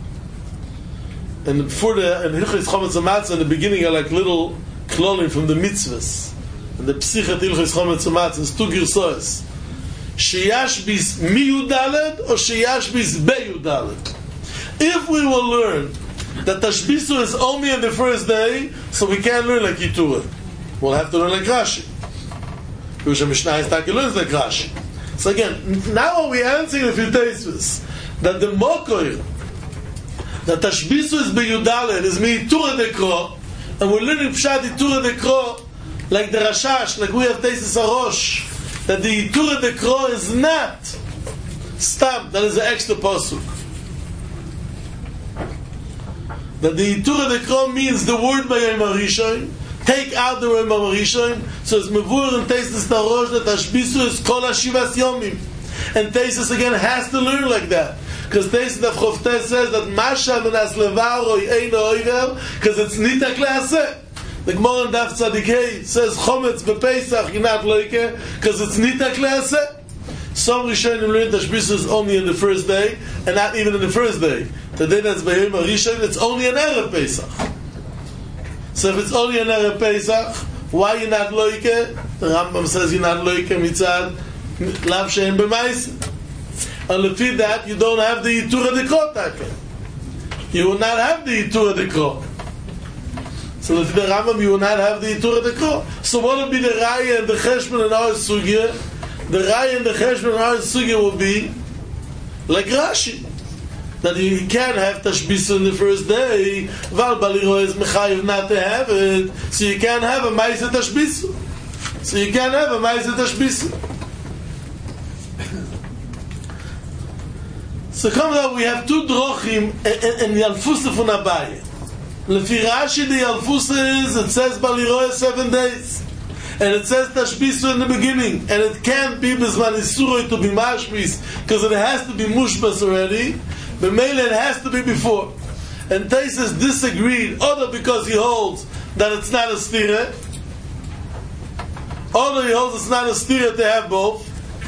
And before the in Hilchos Chometz Matzah, in the beginning are like little klolim from the mitzvahs. And the Psichat Hilchos Chometz Matzah is two girsos. Sheyash bis mi Yudaled or sheyash bis be Yudaled. If we will learn that Tashbisu is only on the first day, so we can't learn like Yiturah. We'll have to learn like Rashi. Because Mishnah is Taki learns like Rashi. So again, now we answer a few tastes that the Mokoir, that Tashbisu is Beyudaled, is Mi Yiturah Dekro, and we're learning Pshat Yiturah Dekro, like the Rashash, like we have tastes Arosh, that the Yiturah Dekro is not Stam, that is an extra pasuk. That the Yiturah Dekro means the word by Yom HaRishon. Take out the Yom HaRishon, so it's Mevur and Teisus Tarosh that Tashbisu is Kol HaShivas Yomim. And Teisus again has to learn like that. Because Teisus Daf Choftes says that Masha Menas Levaro Yeino Oiver, because it's Nita Klase. The Gemara in Daf Tzadik Hey says Chometz Bepesach Yinat Loike, because it's Nita Klase. Some Rishonim learn Tashbisu is only on the first day, and not even on the first day. The day that's by Yom HaRishon, it's only an Erev Pesach. So if it's only an Erev Pesach, why you're not loike? The Rambam says you're not loike mitzad lav she'en b'maisa. And lefi that, you don't have the Yiturah Dekro take. You will not have the Yiturah Dekro. So lefi the Rambam, you will not have the Yiturah Dekro. So what will be the Raya and the Cheshbon and our Sugya? The Raya and the Cheshbon and our Sugya will be like Rashi. That you can't have Tashbisu in the first day, Val Baliro is Mechayiv not to have it, so you can't have a Maisa Tashbisu. So you can't have a Maisa Tashbisu. So come down, we have two drochim in the Yalfusa from Abaye. Lefi Rashi, the Yalfusa is, it says Baliro is seven days. And it says Tashbisu in the beginning. And it can't be Bizman Isuroi to be Mashbis, because it has to be Mushbas already. But mainly it has to be before. And Taisus disagreed, either because he holds that it's not a stira, or he holds it's not a stira to have both.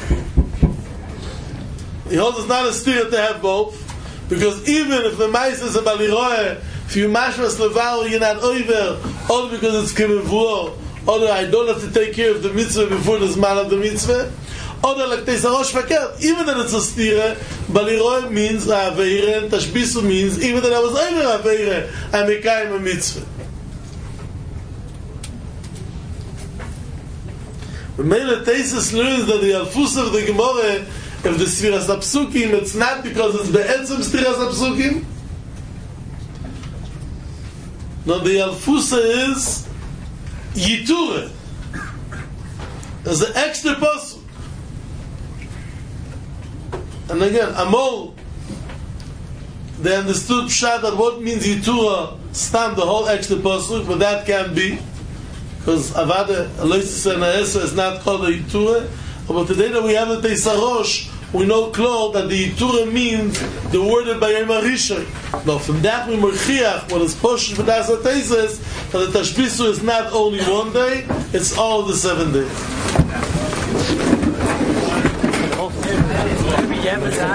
He holds it's not a stira to have both, because even if the mais is a baliroe, if you mashmas levar, you're not over, or because it's kimevuo, or I don't have to take care of the mitzvah before the zman of the mitzvah. Oder like Teisarosh verkehrt, even that it's a stira, Baliroi means Aveire, and Tashbisu means, even that I was over Aveire, I'm Mekayim a mitzvah. But Mele Teisus learns that the Alfus of the Gemara, if the Sfiras Apsukim, it's not because it's Be'etzim Sfiras Apsukim. No, the Alfusa is Yiturah. There's an extra pasuk. And again, Amol, they understood Pshat that what means Yiturah, stand the whole extra pasuk, but that can't be, because Avada, Aloysis and Aesa is not called a Yiturah. But today that we have the Teisarosh, we know clear that the Yiturah means the word by Yom HaRishon. Now from that we merchiach what is poshed with us at Teises, that the Tashbisu is not only one day, it's all the seven days.